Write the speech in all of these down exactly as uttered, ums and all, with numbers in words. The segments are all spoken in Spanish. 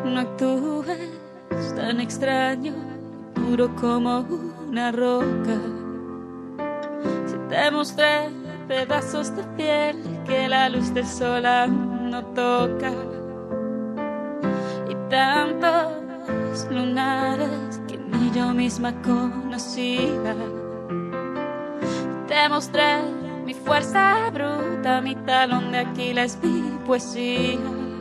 No actúes tan extraño, duro como una roca. Si te mostré pedazos de piel que la luz del sol aún no toca, y tantos lunares que ni yo misma conocía. Te mostré mi fuerza bruta, mi talón de Aquiles, mi poesía.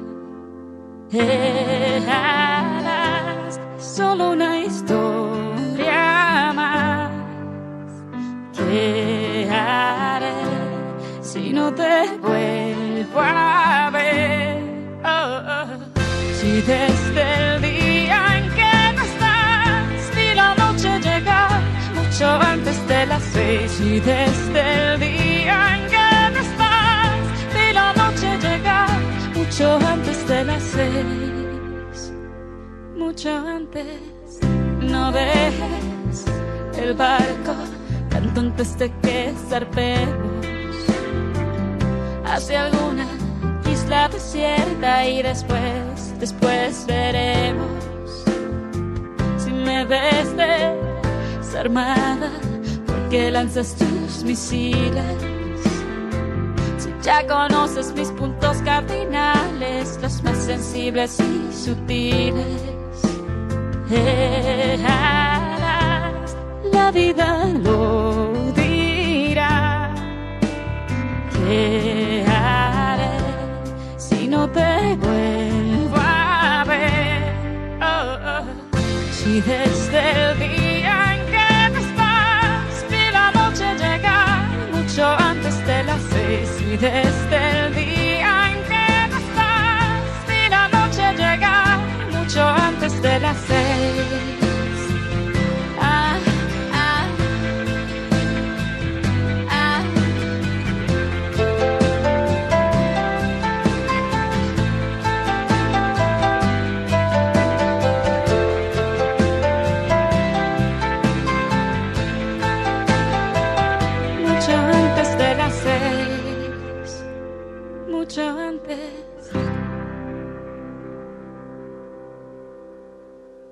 Eras solo una historia más. ¿Qué haré si no te vuelvo a ver? Oh, oh. Si desde el día en que no estás vi la noche llegar mucho antes de las seis, y desde el día en que no estás vi la noche llegar mucho antes de las seis, mucho antes. No dejes el barco tanto antes de que zarpemos hacia alguna isla desierta, y después, después veremos. Si me ves desarmada, ¿por qué lanzas tus misiles? Si ya conoces mis puntos cardinales, los más sensibles y sutiles. Eras, la vida lo dirá. ¿Qué haré si no te vuelvo a ver? Oh, oh. Si desde el día en que no estás vi la noche llegar mucho antes de las seis, y desde